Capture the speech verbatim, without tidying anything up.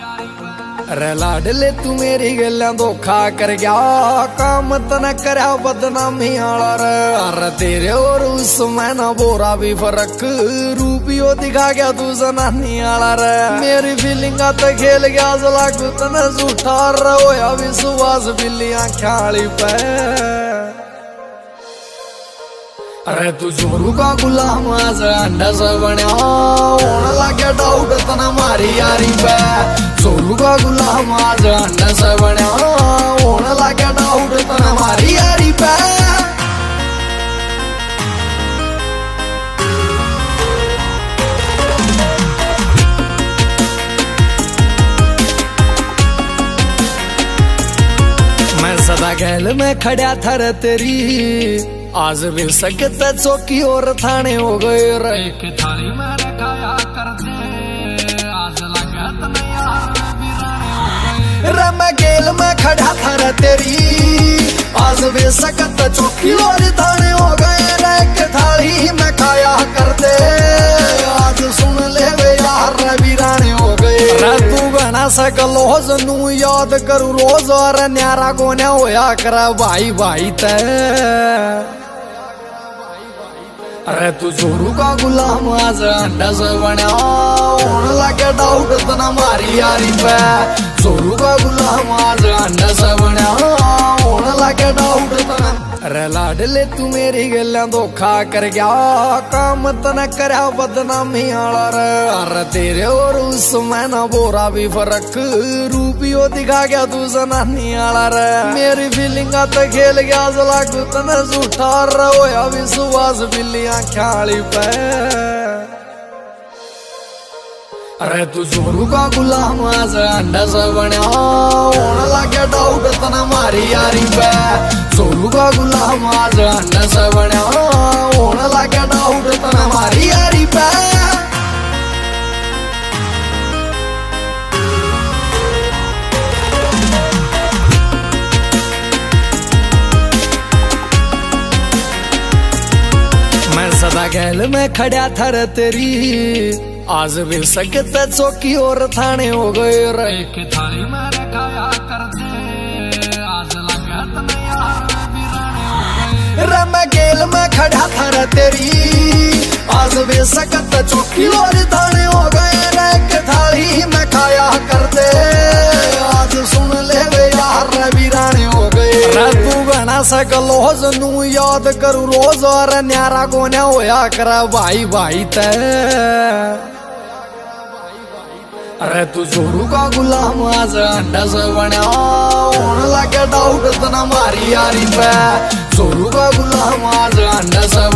अरे लाडले तू मेरी गल्ला धोखा कर गया, काम तना करया बदनामी आला रे। अरे तेरे और उसमें ना बोरा भी फर्क, रूपियो दिखा गया तू जनानी आला रे। मेरी फीलिंग तो खेल गया जला गुतना झूठा रोया विश्वास बिल्ली आँखाली पे। अरे तू जोरू का गुलाम आज अंडा से बन्या, होने लगे डाउट तना मारी यारी पे। जोरू का गुलाम आज अंडा से बन्या, होने लगे डाउट तना मारी यारी पे। मैं सदा गैल में खड़ा था तेरी, आज भी सकते चौकी और थाने हो गए रे। एक थाली मैंने खाया कर दे, आज लगत नहीं यार बिराने हो गए रे। मैं गेल में खड़ा था रे तेरी, आज भी सकते चौकी और थाने हो गए रे। एक थाली में खाया कर दे, आज सुन ले वे यार बिराने हो गए रे। तू बना सकलो जनू याद करू रोज, और न्यारा गोन्या होया कर भाई भाई ते। अरे तू जोरू का गुलाम आज अंडा से बन्या, होने लगे डाउट तना मारी यारी पे। जोरू का गुलाम आज अंडा से बन्या, होने लगे डाउट तना। अरे लाडले तू मेरी गल्ला धोखा कर गया, काम तना करया बदनामी आला रे। अरे तेरे और उसमें ना बोरा भी फर्क, रूपियो दिखा गया तू जनानी आला रे। मेरी फीलिंग तो खेल गया जला गुतना झूठा रोया विश्वास बिल्ली आँखाली पे। अरे तू जोरू का गुलाम आज अंडा से बन्या, होने लगे डाउट तना मारी यारी पे। जोरू का गुलाम आज अंडा से बन्या, होने लगे डाउट तना मारी यारी पे। मैं सदा गैल में खड़ा था रे तेरी, आज भी सकते चौकी और थाने हो गए रे। एक थाली मैंने खाया कर दे, आज लगत नहीं यार बिराने हो गए रे। मैं गेल में खड़ा था रे तेरी, आज भी सकते चौकी और थाने हो गए रे। एक थाली में खाया कर दे, आज सुन ले वे यार बिराने हो गए रे। तू बना सकलो जनू याद करू रोज, और न्यारा गोन्या होया कर भाई भाई ते। अरे तू जोरू का गुलाम आज अंडा से बन्या, होने लगे डाउट तना मारी यारी पे। जोरू का गुलाम आज अंडा से